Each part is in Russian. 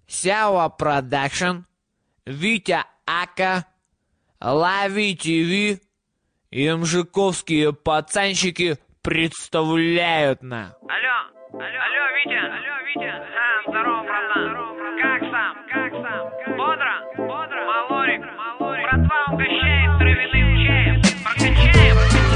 Сява Продакшн, Витя Ака, Лови ТВ и мжиковские пацанчики представляют на... Алло, Витя. Здорово, братан. Как сам? Бодро? Малорик. Братва угощает травяным чаем. Прокачаем.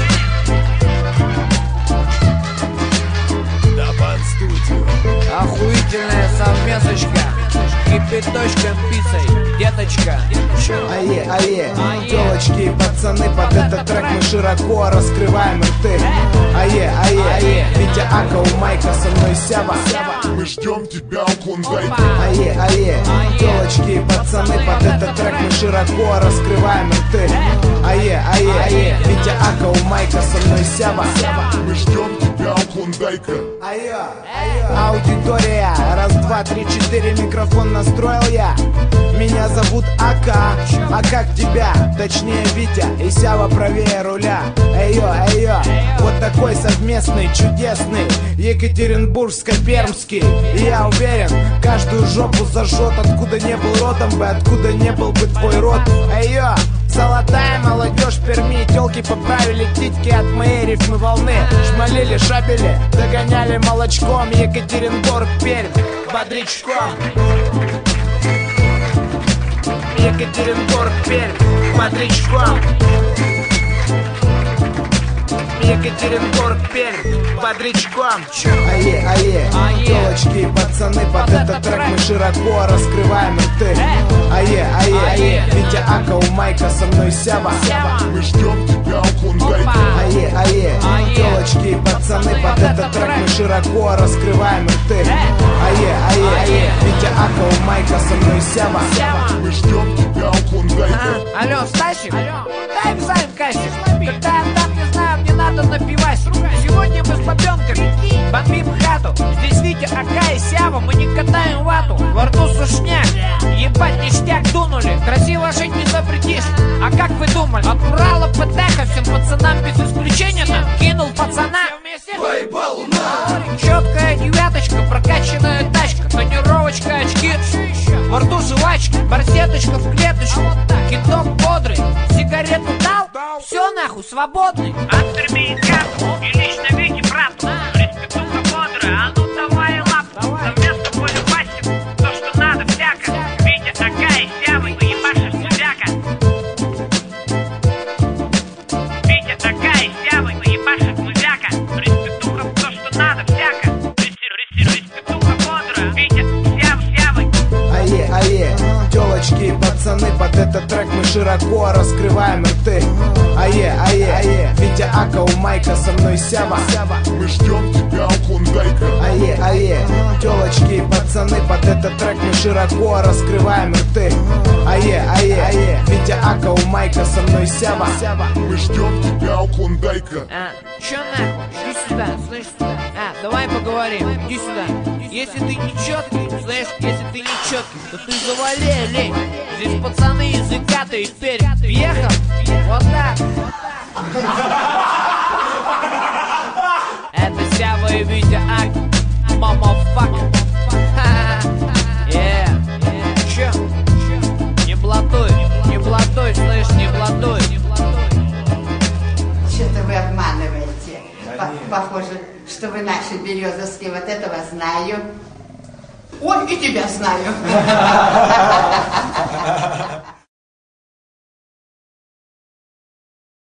Дабан-студио. Охуительная совместочка, кипяточком пиццей, деточка. Ае, телочки и пацаны, под этот трек мы широко раскрываем рты. Ае, Витя Ака, у Майка, со мной Сява. Мы ждем тебя у Клондайка. Ае, телочки и пацаны, под этот трек мы широко раскрываем рты. Ае, Витя Ака, у Майка, со мной Сява. Мы ждем тебя у Клондайка. Аудитория, раз, два, три, четыре, микрофон настроил я. Меня зовут Ака, а как тебя? Точнее Витя и Сява правее руля. Эйо, вот такой совместный, чудесный Екатеринбургско-пермский. И я уверен, каждую жопу зажжет. Откуда не был родом бы, откуда не был бы твой род. Эйо, золотая молодежь Перми, тёлки поправили титьки от моей рифмы волны. Шмалили, шабели, догоняли молочком. Екатеринбург, Пермь, бодрячком. Екатеринбург, Пермь, бодрячком. Екатеринбург, Пермь, бодрячком. Ае, телочки и пацаны, под этот трек мы широко раскрываем рты. Ае, Витя Ака, у Майка, со мной Сява. Мы ждем тебя у Клондайка. Ае, телочки и пацаны, под этот трек мы широко раскрываем рты. Ае, Витя Ака, у Майка, со мной Сява. Мы ждем тебя у Клондайка. Алло, Стасик, дай экзамен кассик. Когда я там, не знаю, мне надо напивать. Сегодня мы с бабенками бомбим хату. Здесь Витя, Ака и Сява, мы не катаем вату. Во рту сушняк, ебать ништяк дунули. Красиво жить не запретишь. А как вы думали? От Урала ПТХ всем пацанам без исключения нам кинул пацана. Четкая девяточка, прокачанная тачка, тонировочка, очки, во рту жвачка, барсеточка в клеточку, кидок бодрый, сигарету дал, все нахуй, свободный. От Перми и Капу, и лично Вите брату. Респектуха бодрая, а ну давай лапу. Совместно полюбасим, то что надо всяко. Витя, Ака и Сява, ебашишь музяка. Витя, Ака и Сява, ебашишь музяка. Респектуха, то что надо всяко. Респектуха бодрая, Витя, Сява. Ае, телочки и пацаны, под этот трек мы широко раскрываем рты. Ае, Витя Ака, у Майка, со мной Сява. Мы ждем тебя у Клондайка. Ае, телочки и пацаны, под этот трек мы широко раскрываем рты. Ае, Витя Ака, у Майка, со мной Сява. Мы ждем тебя у Клондайка. Чё нахуй? Иди сюда, слышь? Давай поговорим, иди сюда. Если ты не чёткий, знаешь, если ты не чёткий, то ты завали, лень. Здесь пацаны языка-то и теперь въехал, вот так. Это Сява и Витя Ака, мамафака. Чё? Не блатуй, слышь, не блатуй. Что-то вы обманываете. Похоже, что вы наши березовские. Вот этого знаю. Ой, и тебя знаю.